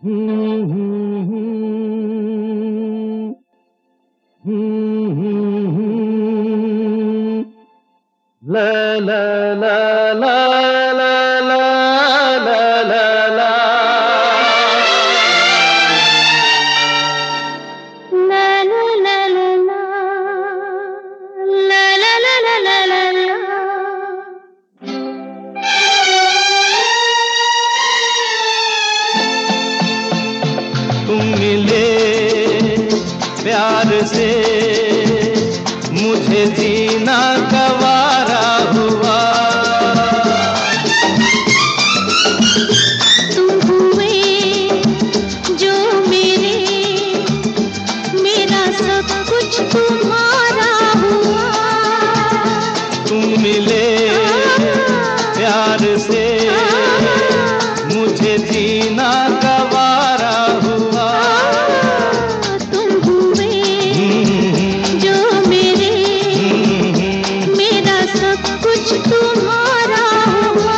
ला ला ला ला ला ला ला ला ला तुम मिले प्यार से मुझे जीना गवारा हुआ। तुम हुए जो मेरे, मेरा सब कुछ तुम्हारा हुआ। तुम मिले प्यार से मुझे जीना गवारा हुआ। तुम हुए जो मेरे, मेरा सब कुछ तुम्हारा हुआ।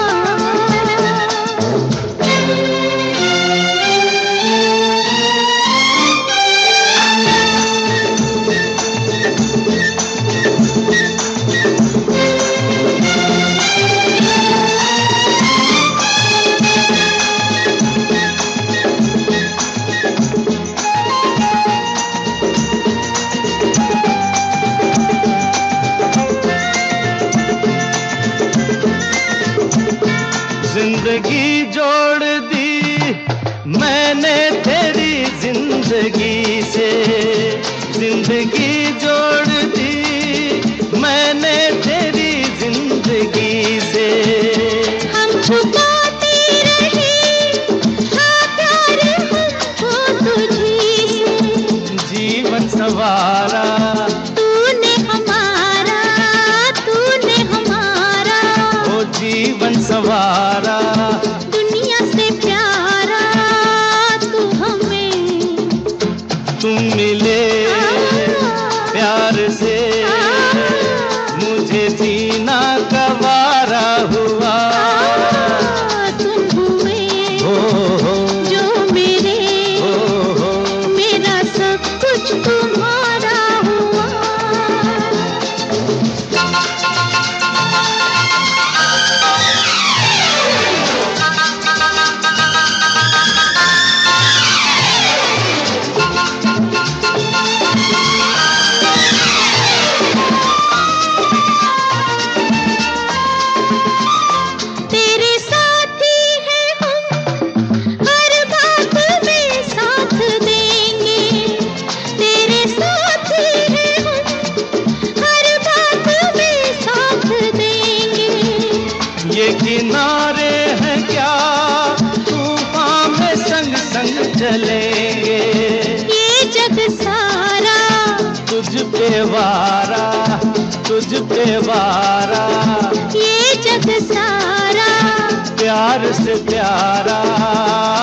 जिंदगी जोड़ दी मैंने तेरी जिंदगी से, जिंदगी जोड़ दी मैंने तेरी जिंदगी से। हम छुपाते रहे हाँ प्यार हमको तुझी से। जीवन सवारा तूने हमारा, तूने हमारा। ओ जीवन सवारा, दुनिया से प्यारा तू हमें। तुम मिले प्यार से मुझे जीना गवारा हुआ। तुम हुए जो मेरे, मेरा सब कुछ तुम्हारा हुआ। तेरे साथी हैं हम, हर बात में साथ देंगे। तेरे साथी हैं हम, हर बात में साथ देंगे। ये किनारे हैं क्या तूफान में संग संग चलेंगे। ये जग सारा तुझ पे वारा, तुझ पे वारा। ये जग सारा प्यार से प्यारा